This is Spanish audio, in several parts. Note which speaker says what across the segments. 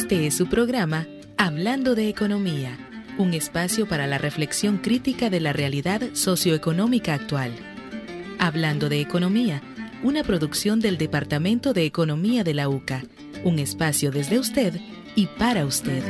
Speaker 1: Este es su programa Hablando de Economía, un espacio para la reflexión crítica de la realidad socioeconómica actual. Hablando de Economía, una producción del Departamento de Economía de la UCA, un espacio desde usted y para usted.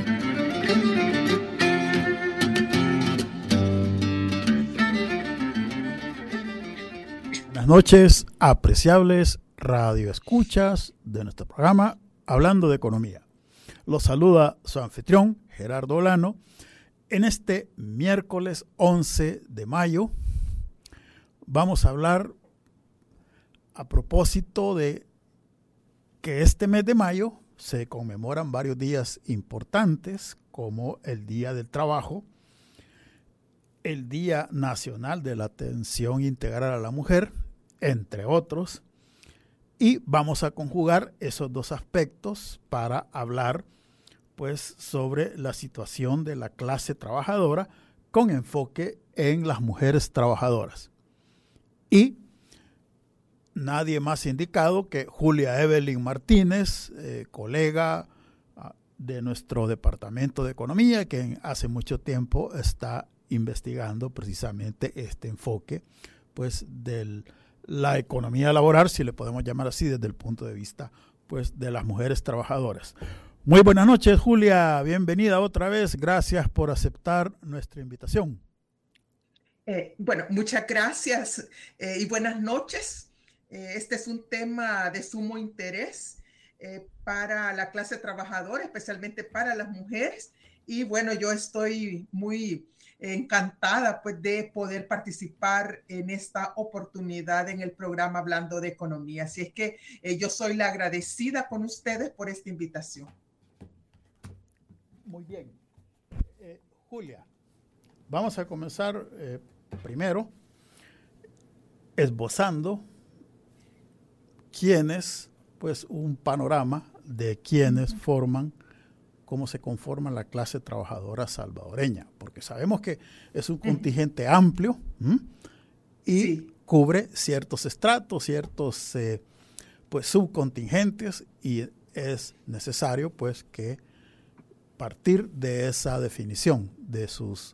Speaker 2: Buenas noches, apreciables radioescuchas de nuestro programa Hablando de Economía. Los saluda su anfitrión, Gerardo Olano, en este miércoles 11 de mayo. Vamos a hablar a propósito de que este mes de mayo se conmemoran varios días importantes, como el Día del Trabajo, el Día Nacional de la Atención Integral a la Mujer, entre otros, y vamos a conjugar esos dos aspectos para hablar pues sobre la situación de la clase trabajadora con enfoque en las mujeres trabajadoras. Y nadie más indicado que Julia Evelyn Martínez, colega de nuestro Departamento de Economía, que hace mucho tiempo está investigando precisamente este enfoque pues de la economía laboral, si le podemos llamar así, desde el punto de vista pues de las mujeres trabajadoras. Muy buenas noches, Julia, bienvenida otra vez, gracias por aceptar nuestra invitación.
Speaker 3: Bueno, muchas gracias y buenas noches. Este es un tema de sumo interés para la clase trabajadora, especialmente para las mujeres. Y bueno, yo estoy muy encantada pues, de poder participar en esta oportunidad en el programa Hablando de Economía. Así es que yo soy la agradecida con ustedes por esta invitación.
Speaker 2: Muy bien. Julia, vamos a comenzar primero esbozando pues un panorama de quienes forman, cómo se conforma la clase trabajadora salvadoreña, porque sabemos que es un contingente amplio y cubre ciertos estratos, ciertos pues subcontingentes, y es necesario pues que partir de esa definición de sus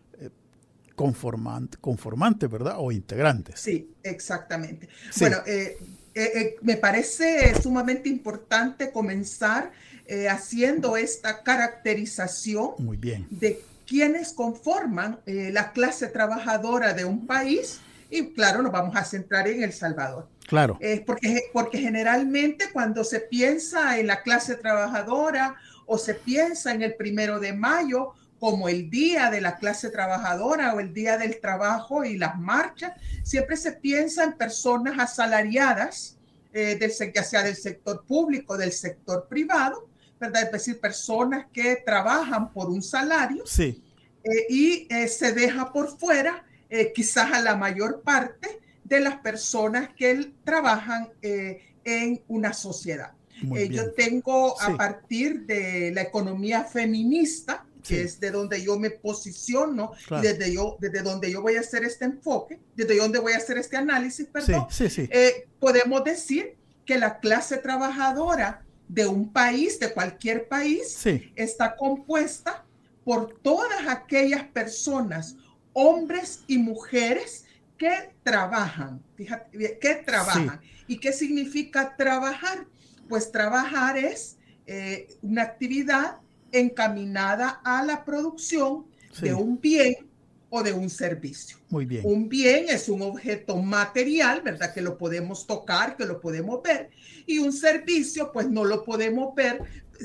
Speaker 2: conformantes, ¿verdad? O integrantes.
Speaker 3: Sí, exactamente.
Speaker 2: Sí.
Speaker 3: Bueno, me parece sumamente importante comenzar haciendo esta caracterización
Speaker 2: Muy bien.
Speaker 3: de quienes conforman la clase trabajadora de un país, y claro, nos vamos a centrar en El Salvador.
Speaker 2: Claro.
Speaker 3: Porque generalmente cuando se piensa en la clase trabajadora o se piensa en el 1 de mayo como el Día de la Clase Trabajadora o el Día del Trabajo y las marchas, siempre se piensa en personas asalariadas, ya sea del sector público, del sector privado, ¿verdad? Es decir, personas que trabajan por un salario.
Speaker 2: Sí.
Speaker 3: Y se deja por fuera quizás a la mayor parte de las personas que trabajan en una sociedad. Yo tengo a partir de la economía feminista, que es de donde yo me posiciono, claro, y desde donde yo voy a hacer este enfoque, desde donde voy a hacer este análisis, perdón, podemos decir que la clase trabajadora de un país, de cualquier país, está compuesta por todas aquellas personas, hombres y mujeres, que trabajan. Fíjate, que trabajan. ¿Y qué significa trabajar? Pues trabajar es una actividad encaminada a la producción de un bien o de un servicio.
Speaker 2: Muy bien.
Speaker 3: Un bien es un objeto material, ¿verdad? Que lo podemos tocar, que lo podemos ver. Y un servicio, pues no lo podemos ver,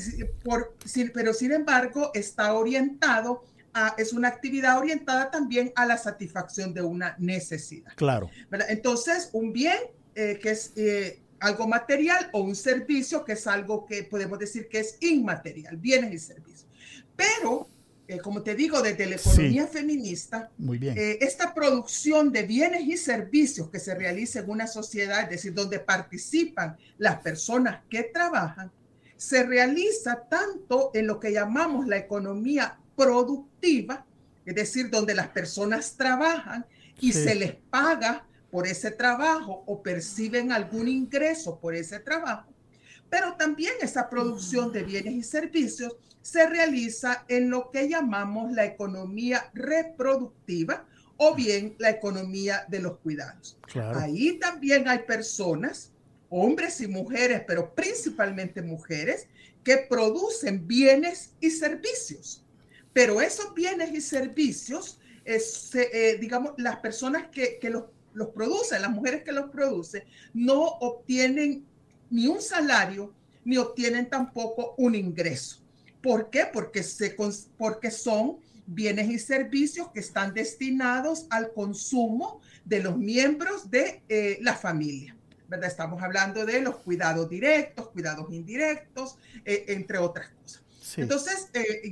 Speaker 3: pero sin embargo está orientado es una actividad orientada también a la satisfacción de una necesidad.
Speaker 2: Claro.
Speaker 3: ¿Verdad? Entonces, un bien que es algo material, o un servicio que es algo que podemos decir que es inmaterial, bienes y servicios. Pero, como te digo, desde la economía feminista,
Speaker 2: muy bien,
Speaker 3: esta producción de bienes y servicios que se realiza en una sociedad, es decir, donde participan las personas que trabajan, se realiza tanto en lo que llamamos la economía productiva, es decir, donde las personas trabajan y se les paga por ese trabajo o perciben algún ingreso por ese trabajo, pero también esa producción de bienes y servicios se realiza en lo que llamamos la economía reproductiva o bien la economía de los cuidados. Claro. Ahí también hay personas, hombres y mujeres, pero principalmente mujeres, que producen bienes y servicios. Pero esos bienes y servicios, digamos, las personas que los producen, las mujeres que los producen, no obtienen ni un salario, ni obtienen tampoco un ingreso. ¿Por qué? Porque son bienes y servicios que están destinados al consumo de los miembros de la familia, ¿verdad? Estamos hablando de los cuidados directos, cuidados indirectos, entre otras cosas. Sí. Entonces,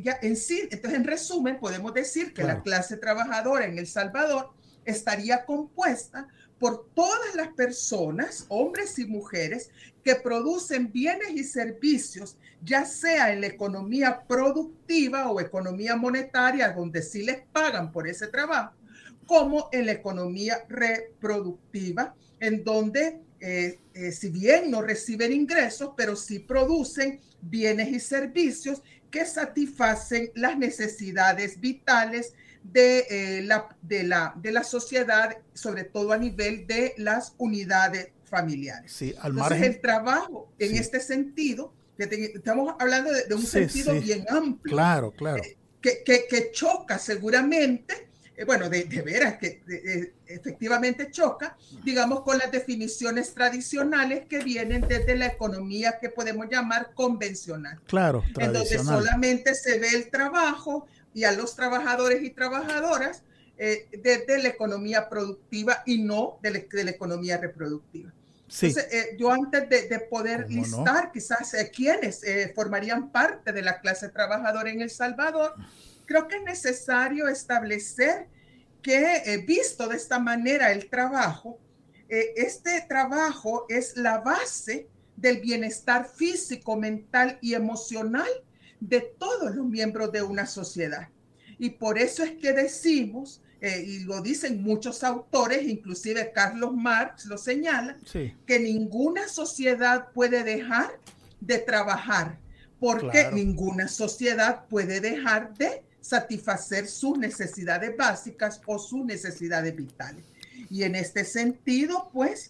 Speaker 3: en resumen, podemos decir que la clase trabajadora en El Salvador estaría compuesta por todas las personas, hombres y mujeres, que producen bienes y servicios, ya sea en la economía productiva o economía monetaria, donde sí les pagan por ese trabajo, como en la economía reproductiva, en donde si bien no reciben ingresos, pero sí producen bienes y servicios que satisfacen las necesidades vitales de la sociedad, sobre todo a nivel de las unidades familiares.
Speaker 2: Sí, al
Speaker 3: Entonces,
Speaker 2: margen,
Speaker 3: el trabajo en este sentido, estamos hablando de un sentido bien amplio.
Speaker 2: Claro.
Speaker 3: Que choca seguramente, bueno, de veras que efectivamente choca, digamos, con las definiciones tradicionales que vienen desde la economía que podemos llamar convencional.
Speaker 2: Claro,
Speaker 3: en donde solamente se ve el trabajo y a los trabajadores y trabajadoras desde la economía productiva y no de la economía reproductiva. Sí. Entonces, yo antes de poder listar quizás quienes formarían parte de la clase trabajadora en El Salvador, creo que es necesario establecer que, visto de esta manera el trabajo, este trabajo es la base del bienestar físico, mental y emocional de todos los miembros de una sociedad. Y por eso es que decimos, y lo dicen muchos autores, inclusive Carlos Marx lo señala, que ninguna sociedad puede dejar de trabajar, porque ninguna sociedad puede dejar de satisfacer sus necesidades básicas o sus necesidades vitales. Y en este sentido, pues,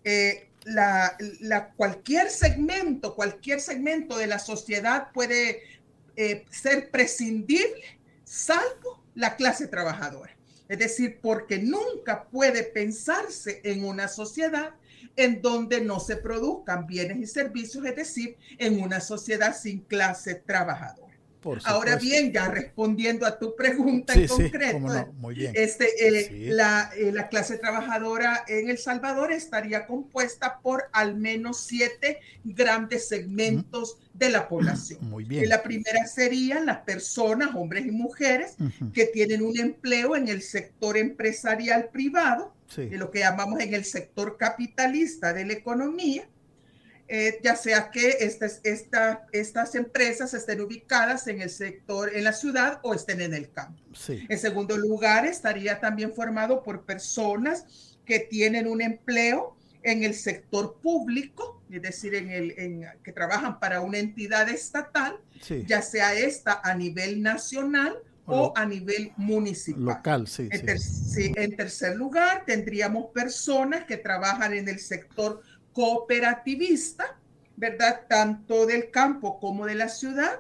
Speaker 3: cualquier segmento de la sociedad puede ser prescindible, salvo la clase trabajadora. Es decir, porque nunca puede pensarse en una sociedad en donde no se produzcan bienes y servicios, es decir, en una sociedad sin clase trabajadora. Ahora bien, ya respondiendo a tu pregunta en concreto,
Speaker 2: muy bien.
Speaker 3: La clase trabajadora en El Salvador estaría compuesta por al menos 7 grandes segmentos de la población.
Speaker 2: Muy bien.
Speaker 3: La primera serían las personas, hombres y mujeres, que tienen un empleo en el sector empresarial privado, de lo que llamamos en el sector capitalista de la economía. Ya sea que estas empresas estén ubicadas en el sector, en la ciudad, o estén en el campo. En segundo lugar, estaría también formado por personas que tienen un empleo en el sector público, es decir, que trabajan para una entidad estatal, ya sea esta a nivel nacional o a nivel municipal.
Speaker 2: Local,
Speaker 3: En tercer lugar, tendríamos personas que trabajan en el sector cooperativista, ¿verdad? Tanto del campo como de la ciudad.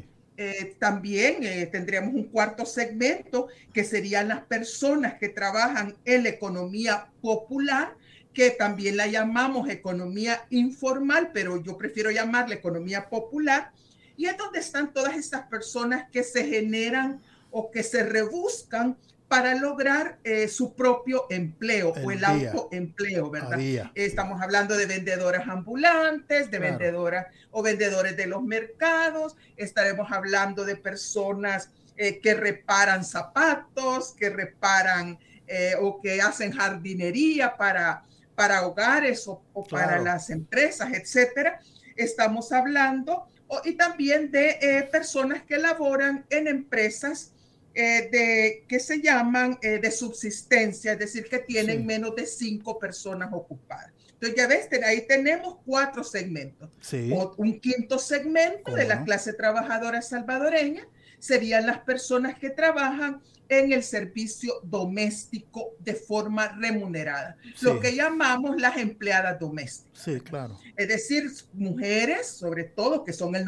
Speaker 3: También tendríamos un cuarto segmento que serían las personas que trabajan en la economía popular, que también la llamamos economía informal, pero yo prefiero llamarla economía popular, y es donde están todas estas personas que se generan o que se rebuscan para lograr su propio empleo o el autoempleo, ¿verdad? Estamos hablando de vendedoras ambulantes, de vendedoras o vendedores de los mercados, estaremos hablando de personas que reparan zapatos, que reparan o que hacen jardinería para hogares o para las empresas, etcétera. Estamos hablando y también de personas que laboran en empresas que se llaman de subsistencia, es decir, que tienen menos de 5 personas ocupadas. Entonces ya ves, ahí tenemos 4 segmentos.
Speaker 2: Sí.
Speaker 3: Un quinto segmento de la clase trabajadora salvadoreña serían las personas que trabajan en el servicio doméstico de forma remunerada, lo que llamamos las empleadas domésticas.
Speaker 2: Sí, claro.
Speaker 3: Es decir, mujeres, sobre todo, que son el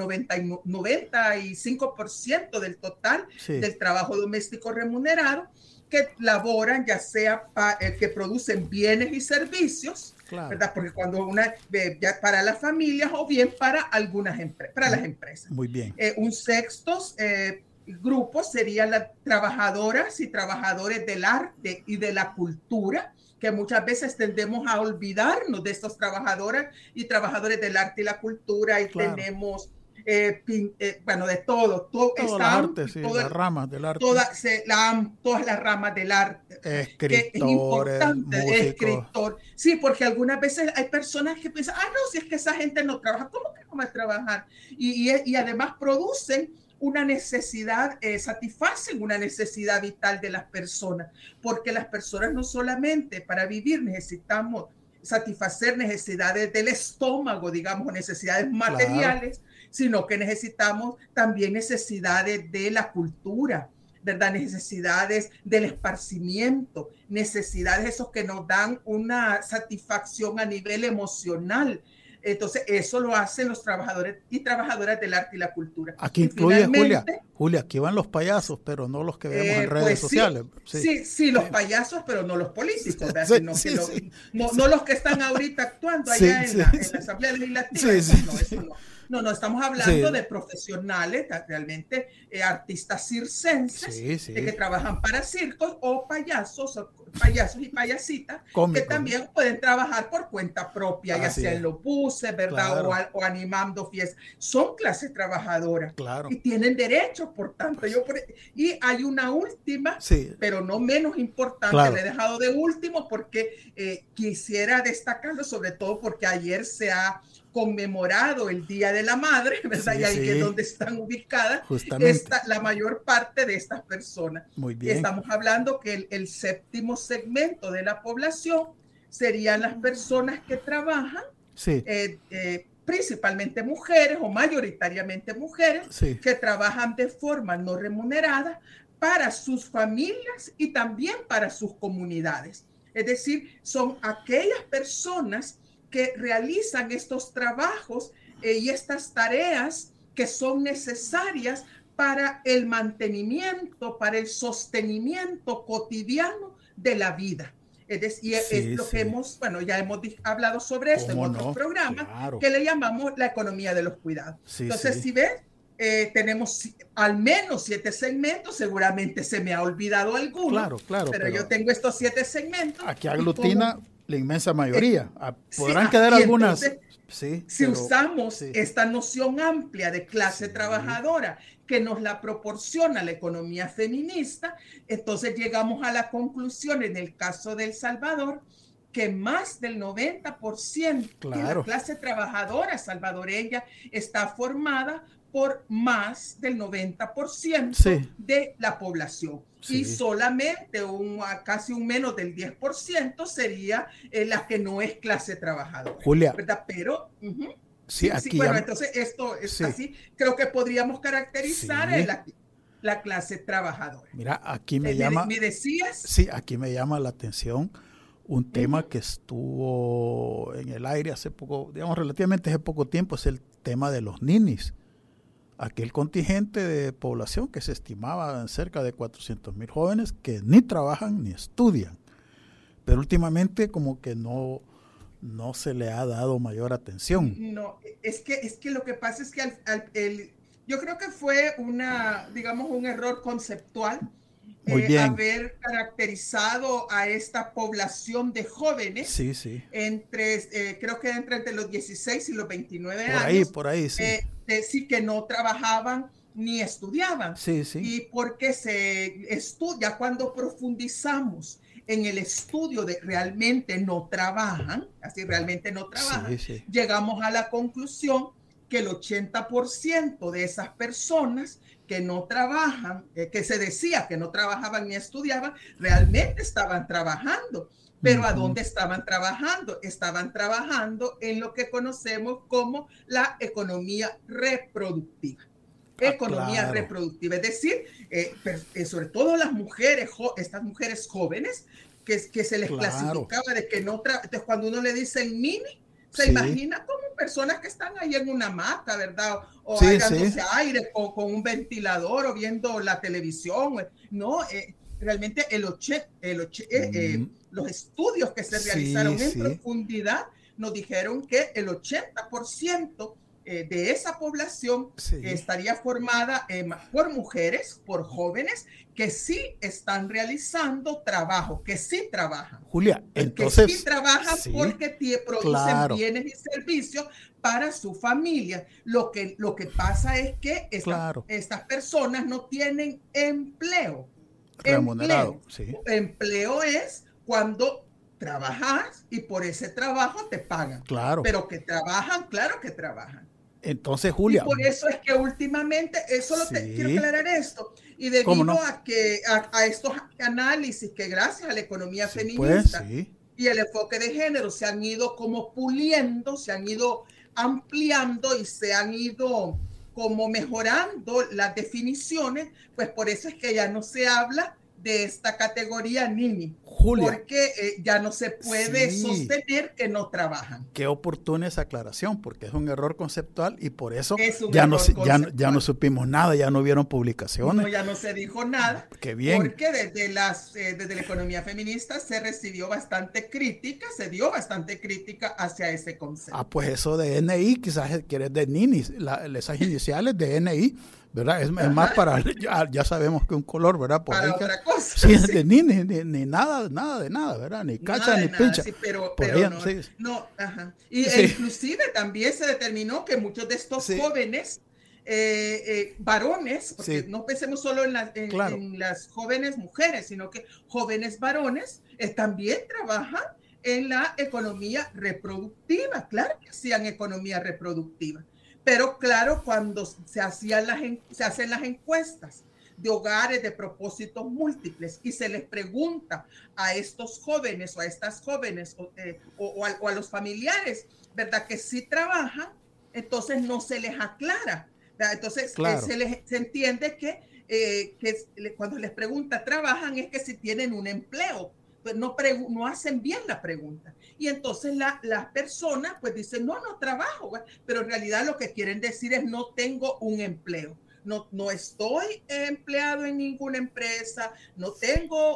Speaker 3: 95% del total del trabajo doméstico remunerado, que laboran, ya sea que producen bienes y servicios, ¿verdad? Porque cuando ya para las familias o bien para algunas para las empresas.
Speaker 2: Muy bien.
Speaker 3: Un sexto grupo serían las trabajadoras y trabajadores del arte y de la cultura, que muchas veces tendemos a olvidarnos de estos trabajadoras y trabajadores del arte y la cultura, y tenemos bueno, de todo
Speaker 2: las ramas del arte.
Speaker 3: Todas las ramas del arte.
Speaker 2: Escritores,
Speaker 3: escritor. Sí, porque algunas veces hay personas que piensan, no, si es que esa gente no trabaja, ¿cómo que no va a trabajar? Y además producen una necesidad, satisfacen una necesidad vital de las personas, porque las personas no solamente para vivir necesitamos satisfacer necesidades del estómago, digamos, necesidades materiales, sino que necesitamos también necesidades de la cultura, ¿verdad? Necesidades del esparcimiento, necesidades esos que nos dan una satisfacción a nivel emocional. Entonces, eso lo hacen los trabajadores y trabajadoras del arte y la cultura.
Speaker 2: Aquí incluye, Julia, aquí van los payasos, pero no los que vemos en redes sociales.
Speaker 3: Sí, los payasos, pero no los políticos, no los que están ahorita actuando allá en la Asamblea Legislativa. No, estamos hablando de profesionales, realmente artistas circenses, que trabajan para circos, o payasos y payasitas, que también pueden trabajar por cuenta propia, ya sea en los buses, ¿verdad? O animando fiestas. Son clases trabajadoras y tienen derechos, por tanto. Y hay una última, pero no menos importante, le he dejado de último porque quisiera destacarlo, sobre todo porque ayer se ha conmemorado el Día de la Madre, ¿verdad? Y ahí que es donde están ubicadas la mayor parte de estas personas.
Speaker 2: Muy bien.
Speaker 3: Estamos hablando que el séptimo segmento de la población serían las personas que trabajan, principalmente mujeres o mayoritariamente mujeres, que trabajan de forma no remunerada para sus familias y también para sus comunidades. Es decir, son aquellas personas que realizan estos trabajos y estas tareas que son necesarias para el mantenimiento, para el sostenimiento cotidiano de la vida. Es decir, es lo que ya hemos hablado sobre esto en otros programas, que le llamamos la economía de los cuidados. Entonces, si ves, tenemos al menos 7 segmentos, seguramente se me ha olvidado alguno, pero yo tengo estos 7 segmentos.
Speaker 2: Aquí aglutina la inmensa mayoría. Podrán quedar algunas.
Speaker 3: Entonces, si usamos esta noción amplia de clase trabajadora que nos la proporciona la economía feminista, entonces llegamos a la conclusión en el caso de El Salvador que más del 90% de la clase trabajadora salvadoreña está formada por más del 90% de la población. Y solamente casi un menos del 10% sería la que no es clase trabajadora.
Speaker 2: Julia.
Speaker 3: ¿Verdad? Pero...
Speaker 2: bueno,
Speaker 3: entonces esto es así. Creo que podríamos caracterizar la clase trabajadora.
Speaker 2: Mira, aquí me llama...
Speaker 3: ¿Me decías?
Speaker 2: Sí, aquí me llama la atención un tema que estuvo en el aire hace poco, digamos relativamente hace poco tiempo, es el tema de los ninis. Aquel contingente de población que se estimaba en cerca de 400,000 jóvenes que ni trabajan ni estudian. Pero últimamente como que no se le ha dado mayor atención.
Speaker 3: No, es que lo que pasa es que yo creo que fue un error conceptual haber caracterizado a esta población de jóvenes creo que entre los 16 y los 29 años.
Speaker 2: Por ahí,
Speaker 3: sí, que no trabajaban ni estudiaban. Y porque se estudia, cuando profundizamos en el estudio de realmente no trabajan, llegamos a la conclusión que el 80% de esas personas que no trabajan, que se decía que no trabajaban ni estudiaban, realmente estaban trabajando. Pero ¿a dónde estaban trabajando? Estaban trabajando en lo que conocemos como la economía reproductiva. Economía reproductiva, es decir, sobre todo las mujeres, estas mujeres jóvenes, que se les clasificaba de que no entonces cuando uno le dice el mini, se imagina como personas que están ahí en una hamaca, ¿verdad? O dándose aire con un ventilador o viendo la televisión. No, realmente los estudios que se realizaron en profundidad nos dijeron que el 80% de esa población estaría formada por mujeres, por jóvenes que sí están realizando trabajo, que sí trabajan.
Speaker 2: Julia, entonces...
Speaker 3: Que sí trabajan porque producen bienes y servicios para su familia. Lo que pasa es que estas personas no tienen empleo.
Speaker 2: Remunerado,
Speaker 3: Empleo es cuando trabajas y por ese trabajo te pagan.
Speaker 2: Claro.
Speaker 3: Pero que trabajan, claro que trabajan.
Speaker 2: Entonces, Julia.
Speaker 3: Y por eso es que últimamente, quiero aclarar esto, y debido a estos análisis que gracias a la economía feminista y el enfoque de género se han ido como puliendo, se han ido ampliando y se han ido como mejorando las definiciones, pues por eso es que ya no se habla de esta categoría Nini,
Speaker 2: Julia,
Speaker 3: porque ya no se puede sostener que no trabajan.
Speaker 2: Qué oportuna esa aclaración, porque es un error conceptual y por eso ya no supimos nada, ya no hubieron publicaciones.
Speaker 3: No, ya no se dijo nada.
Speaker 2: Qué bien.
Speaker 3: Porque desde la economía feminista se dio bastante crítica hacia ese concepto.
Speaker 2: Pues eso de NI, quizás quieres de Nini, esas iniciales de NI, ¿verdad? Es más para, ya sabemos que un color, ¿verdad? Por
Speaker 3: para
Speaker 2: ahí
Speaker 3: otra cosa.
Speaker 2: Sí, de ni nada de nada, ¿verdad? Ni cacha ni pincha.
Speaker 3: Sí, pero no, ajá. Inclusive también se determinó que muchos de estos jóvenes varones, porque no pensemos solo en las jóvenes mujeres, sino que jóvenes varones también trabajan en la economía reproductiva. Claro que hacían economía reproductiva. Pero claro, cuando se hacen las encuestas de hogares de propósitos múltiples y se les pregunta a estos jóvenes o a estas jóvenes o a los familiares, ¿verdad? Que sí trabajan, entonces no se les aclara, ¿verdad? Entonces se entiende que cuando les pregunta ¿trabajan? Es que si tienen un empleo. Pues no hacen bien la pregunta. Y entonces las personas pues dicen, no trabajo, pero en realidad lo que quieren decir es no tengo un empleo. No estoy empleado en ninguna empresa, no tengo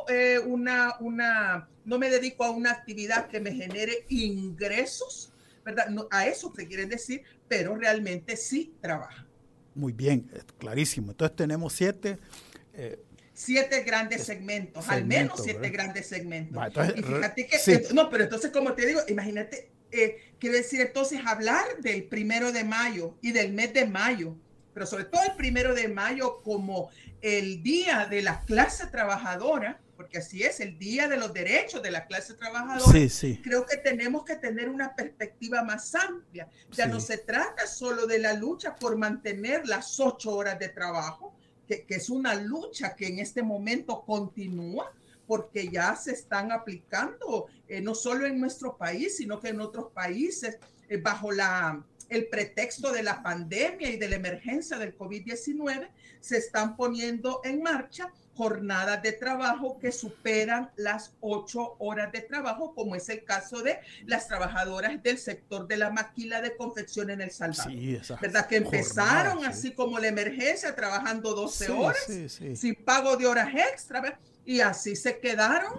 Speaker 3: no me dedico a una actividad que me genere ingresos, ¿verdad? No, a eso se quieren decir, pero realmente sí trabajan.
Speaker 2: Muy bien, clarísimo. Entonces tenemos 7
Speaker 3: grandes segmentos, al menos 7 grandes segmentos.
Speaker 2: Entonces,
Speaker 3: y fíjate que, pero entonces como te digo, imagínate, quiero decir entonces hablar del 1 de mayo y del mes de mayo, pero sobre todo el 1 de mayo como el día de la clase trabajadora, porque así es, el día de los derechos de la clase trabajadora, creo que tenemos que tener una perspectiva más amplia. Ya no se trata solo de la lucha por mantener las 8 horas de trabajo, que es una lucha que en este momento continúa, porque ya se están aplicando, no solo en nuestro país, sino que en otros países, bajo el pretexto de la pandemia y de la emergencia del COVID-19, se están poniendo en marcha jornadas de trabajo que superan las 8 horas de trabajo, como es el caso de las trabajadoras del sector de la maquila de confección en El Salvador. ¿Verdad? Que empezaron así como la emergencia, trabajando 12 horas, sin pago de horas extra, ¿verdad? Y así se quedaron.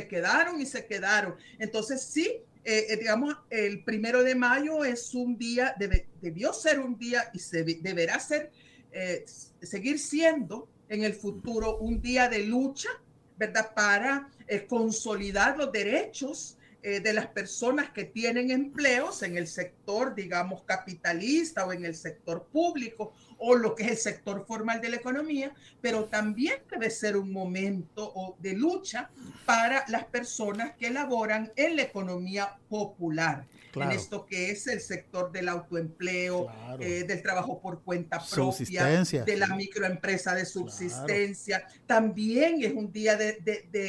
Speaker 3: Entonces digamos, el 1 de mayo es un día, debió ser un día y deberá seguir siendo en el futuro un día de lucha, ¿verdad? Para consolidar los derechos de las personas que tienen empleos en el sector, digamos, capitalista o en el sector público o lo que es el sector formal de la economía, pero también debe ser un momento de lucha para las personas que laboran en la economía popular. En esto que es el sector del autoempleo, del trabajo por cuenta propia, de la microempresa de subsistencia. También es un día de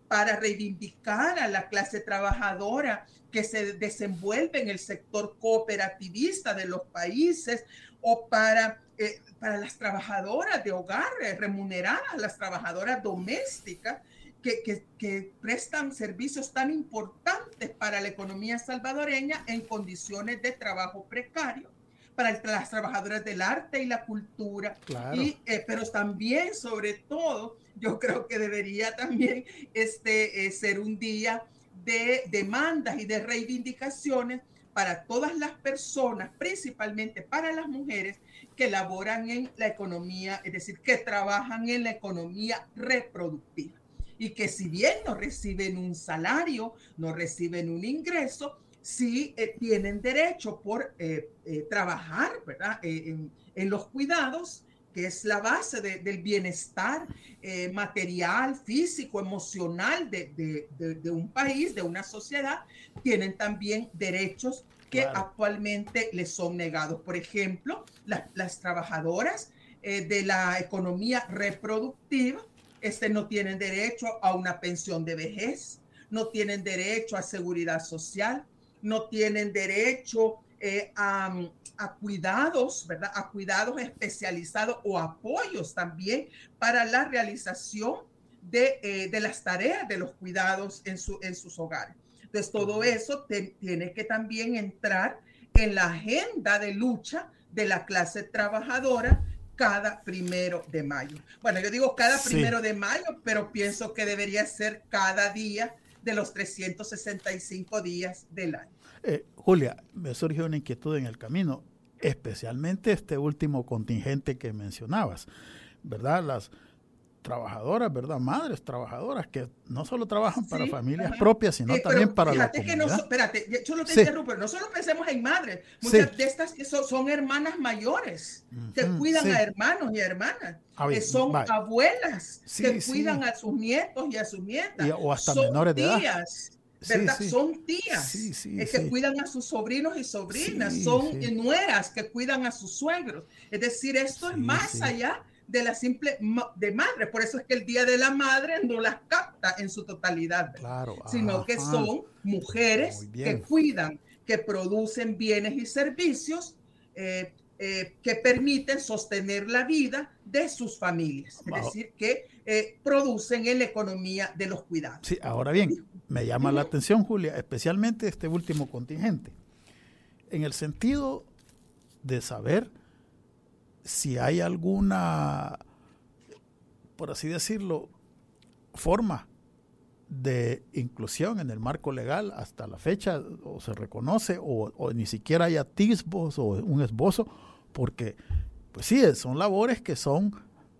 Speaker 3: para reivindicar a la clase trabajadora que se desenvuelve en el sector cooperativista de los países, o para las trabajadoras de hogar remuneradas, las trabajadoras domésticas que prestan servicios tan importantes para la economía salvadoreña en condiciones de trabajo precario, para las trabajadoras del arte y la cultura.
Speaker 2: Claro.
Speaker 3: Pero también, sobre todo, yo creo que debería también ser un día de demandas y de reivindicaciones para todas las personas, principalmente para las mujeres que laboran en la economía, es decir, que trabajan en la economía reproductiva, y que si bien no reciben un salario, no reciben un ingreso, sí tienen derecho por trabajar, ¿verdad? En los cuidados, que es la base del bienestar material, físico, emocional de un país, de una sociedad. Tienen también derechos que actualmente les son negados. Por ejemplo, las trabajadoras de la economía reproductiva no tienen derecho a una pensión de vejez, no tienen derecho a seguridad social, no tienen derecho a cuidados, ¿verdad? A cuidados especializados o apoyos también para la realización de las tareas de los cuidados en sus hogares. Entonces, todo eso tiene que también entrar en la agenda de lucha de la clase trabajadora cada 1 de mayo. Bueno, yo digo cada 1 de mayo, pero pienso que debería ser cada día de los 365 días del año.
Speaker 2: Julia, me surgió una inquietud en el camino, especialmente este último contingente que mencionabas, ¿verdad? Las trabajadoras, ¿verdad? Madres trabajadoras que no solo trabajan para familias propias, sino también para la comunidad.
Speaker 3: Espérate, yo no te interrumpo, no solo pensemos en madres, muchas de estas que son hermanas mayores, que cuidan a hermanos y hermanas, que son abuelas, que cuidan a sus nietos y a sus nietas,
Speaker 2: o hasta menores de edad.
Speaker 3: ¿Verdad? Son tías que cuidan a sus sobrinos y sobrinas, son nueras que cuidan a sus suegros. Es decir, esto es más allá de la simple de madre. Por eso es que el Día de la Madre no las capta en su totalidad, sino que son mujeres que cuidan, que producen bienes y servicios que permiten sostener la vida de sus familias. Es decir, que producen en la economía de los cuidados.
Speaker 2: Sí, ahora bien, me llama la atención, Julia, especialmente este último contingente, en el sentido de saber si hay alguna, por así decirlo, forma de inclusión en el marco legal hasta la fecha, o se reconoce, o ni siquiera hay atisbos o un esbozo, porque pues sí, son labores que son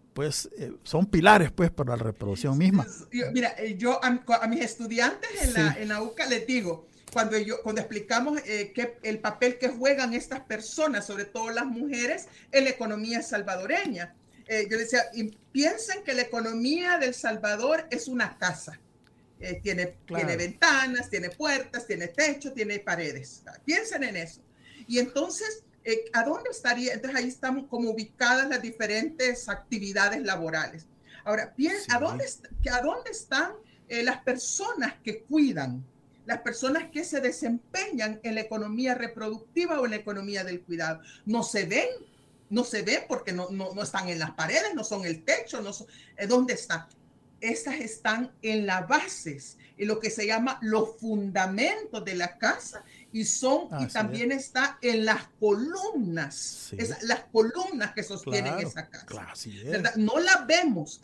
Speaker 2: pilares pues para la reproducción misma.
Speaker 3: Mira, yo a mis estudiantes en la UCA les digo, cuando explicamos el papel que juegan estas personas, sobre todo las mujeres, en la economía salvadoreña, yo decía, piensen que la economía del Salvador es una casa. Tiene ventanas, tiene puertas, tiene techo, tiene paredes. Piensen en eso. Y entonces, ¿a dónde estaría? Entonces ahí están como ubicadas las diferentes actividades laborales. Ahora, ¿a dónde están las personas que cuidan? Las personas que se desempeñan en la economía reproductiva o en la economía del cuidado. No se ven porque no están en las paredes, no son el techo, ¿dónde están? Estas están en las bases, en lo que se llama los fundamentos de la casa, y también está en las columnas, las columnas que sostienen esa casa. ¿Verdad? No las vemos,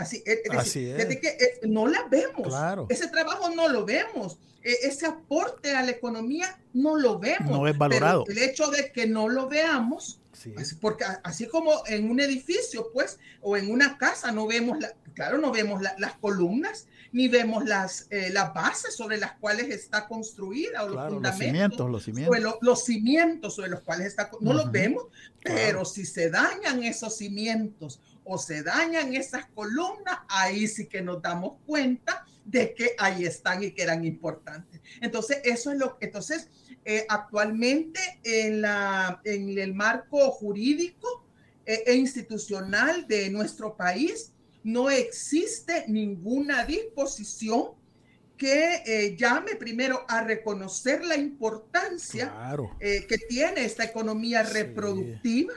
Speaker 3: no las vemos. Ese trabajo no lo vemos. Ese aporte a la economía no lo vemos.
Speaker 2: No es valorado.
Speaker 3: Pero el hecho de que no lo veamos, porque así como en un edificio, pues, o en una casa, no vemos las columnas, ni vemos las bases sobre las cuales está construida, o los fundamentos, los cimientos sobre los cuales está, no los vemos, pero si se dañan esos cimientos o se dañan esas columnas, ahí sí que nos damos cuenta de que ahí están y que eran importantes. Entonces, eso es entonces, actualmente en el marco jurídico e institucional de nuestro país no existe ninguna disposición que llame primero a reconocer la importancia que tiene esta economía reproductiva,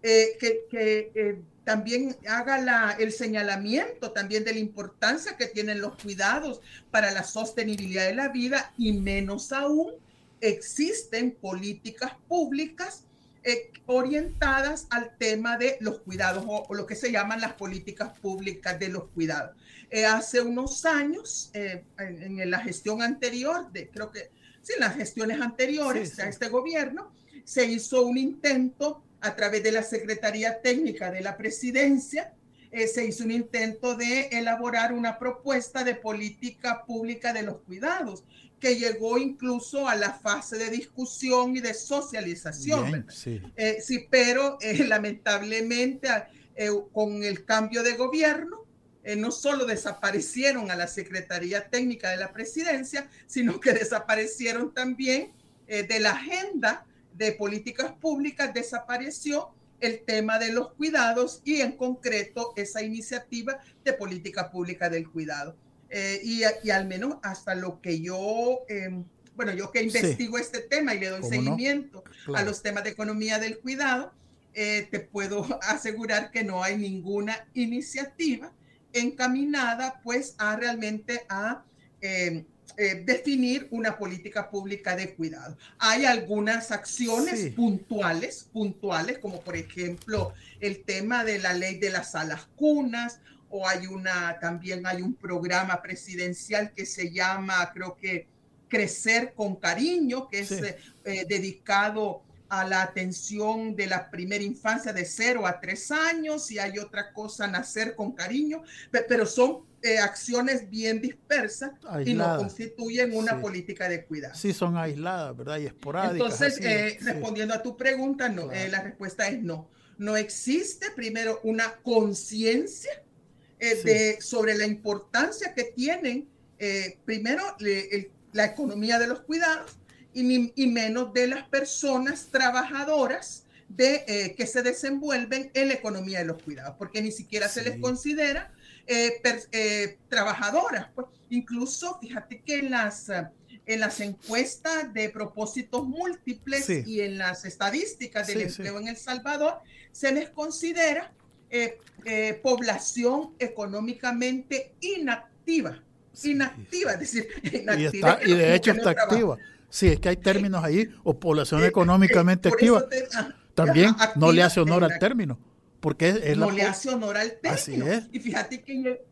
Speaker 3: que también haga el señalamiento también de la importancia que tienen los cuidados para la sostenibilidad de la vida, y menos aún existen políticas públicas orientadas al tema de los cuidados, o lo que se llaman las políticas públicas de los cuidados. Hace unos años, en la gestión anterior, en las gestiones anteriores a este gobierno, se hizo un intento a través de la Secretaría Técnica de la Presidencia, se hizo un intento de elaborar una propuesta de política pública de los cuidados, que llegó incluso a la fase de discusión y de socialización. Bien, pero lamentablemente con el cambio de gobierno, no solo desaparecieron a la Secretaría Técnica de la Presidencia, sino que desaparecieron también de la agenda de políticas públicas, desapareció el tema de los cuidados y en concreto esa iniciativa de política pública del cuidado. Y al menos hasta lo que yo que investigo este tema y le doy seguimiento a los temas de economía del cuidado, te puedo asegurar que no hay ninguna iniciativa encaminada pues a realmente a definir una política pública de cuidado. Hay algunas acciones puntuales, como por ejemplo el tema de la ley de las salas cunas, o también hay un programa presidencial que se llama, creo que Crecer con Cariño, que es dedicado a la atención de la primera infancia de 0 a 3 años, y hay otra cosa, Nacer con Cariño, pero son acciones bien dispersas, aisladas, y no constituyen una política de cuidado.
Speaker 2: Sí, son aisladas, ¿verdad? Y esporádicas.
Speaker 3: Entonces, respondiendo a tu pregunta, no, la respuesta es no. No existe, primero, una conciencia sobre la importancia que tienen, primero, la economía de los cuidados, y menos de las personas trabajadoras que se desenvuelven en la economía de los cuidados, porque ni siquiera se les considera trabajadoras. Pues, incluso, fíjate que en las encuestas de propósitos múltiples y en las estadísticas del empleo en El Salvador, se les considera población económicamente inactiva. Es decir, inactiva.
Speaker 2: Y de hecho está activa. Sí, es que hay términos ahí, o población económicamente activa. También no le hace honor al término. Porque
Speaker 3: le hace honor al término.
Speaker 2: Así es.
Speaker 3: Y fíjate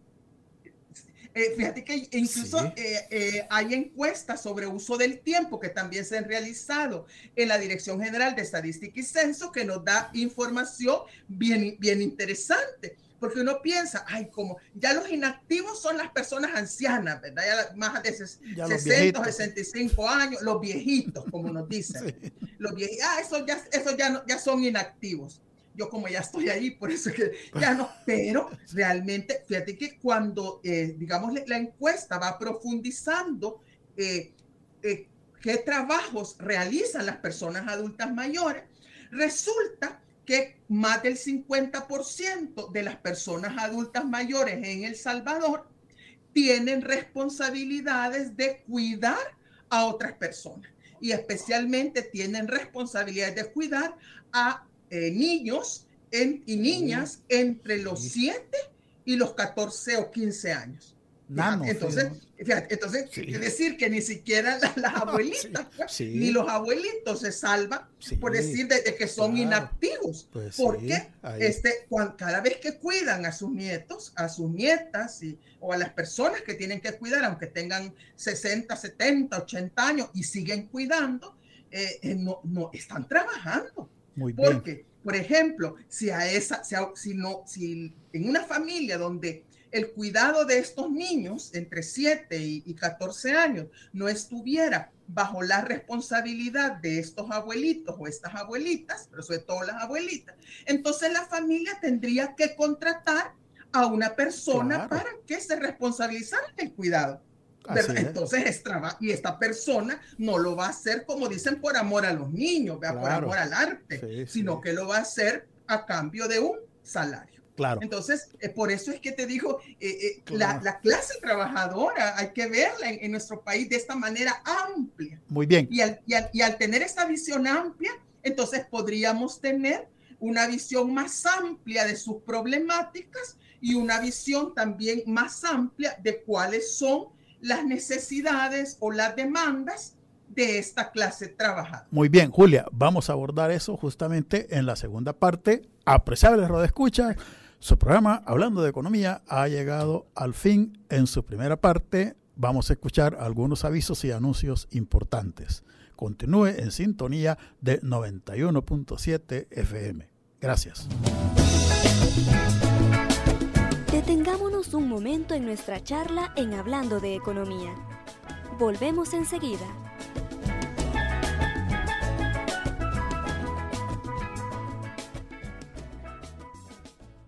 Speaker 3: que incluso hay encuestas sobre uso del tiempo que también se han realizado en la Dirección General de Estadística y Censo, que nos da información bien interesante. Porque uno piensa, como ya los inactivos son las personas ancianas, ¿verdad? Ya más de 60, 65 años, los viejitos, como nos dicen. Los viejitos, esos ya son inactivos. Yo como ya estoy ahí, por eso que ya no, pero realmente, fíjate que cuando, digamos, la encuesta va profundizando qué trabajos realizan las personas adultas mayores, resulta que más del 50% de las personas adultas mayores en El Salvador tienen responsabilidades de cuidar a otras personas, y especialmente tienen responsabilidades de cuidar a niños y niñas entre los 7 y los 14 o 15 años. Entonces, quiere decir que ni siquiera las abuelitas ni los abuelitos se salvan por decir de que son inactivos. Pues porque cada vez que cuidan a sus nietos, a sus nietas o a las personas que tienen que cuidar, aunque tengan 60, 70, 80 años y siguen cuidando, no están trabajando.
Speaker 2: Muy bien.
Speaker 3: Porque, por ejemplo, si en una familia donde el cuidado de estos niños entre 7 y 14 años no estuviera bajo la responsabilidad de estos abuelitos o estas abuelitas, pero sobre todo las abuelitas, entonces la familia tendría que contratar a una persona para que se responsabilizara del cuidado. Entonces y esta persona no lo va a hacer, como dicen, por amor a los niños, por amor al arte, sino que lo va a hacer a cambio de un salario.
Speaker 2: Claro.
Speaker 3: Entonces, por eso es que te digo,
Speaker 2: claro.
Speaker 3: la clase trabajadora hay que verla en nuestro país de esta manera amplia.
Speaker 2: Muy bien.
Speaker 3: Y al tener esta visión amplia, entonces podríamos tener una visión más amplia de sus problemáticas y una visión también más amplia de cuáles son las necesidades o las demandas de esta clase trabajadora.
Speaker 2: Muy bien, Julia, vamos a abordar eso justamente en la segunda parte. Apreciables radioescuchas, su programa Hablando de Economía ha llegado al fin. En su primera parte vamos a escuchar algunos avisos y anuncios importantes. Continúe en sintonía de 91.7 FM. Gracias.
Speaker 4: Detengámonos un momento en nuestra charla en Hablando de Economía. Volvemos enseguida.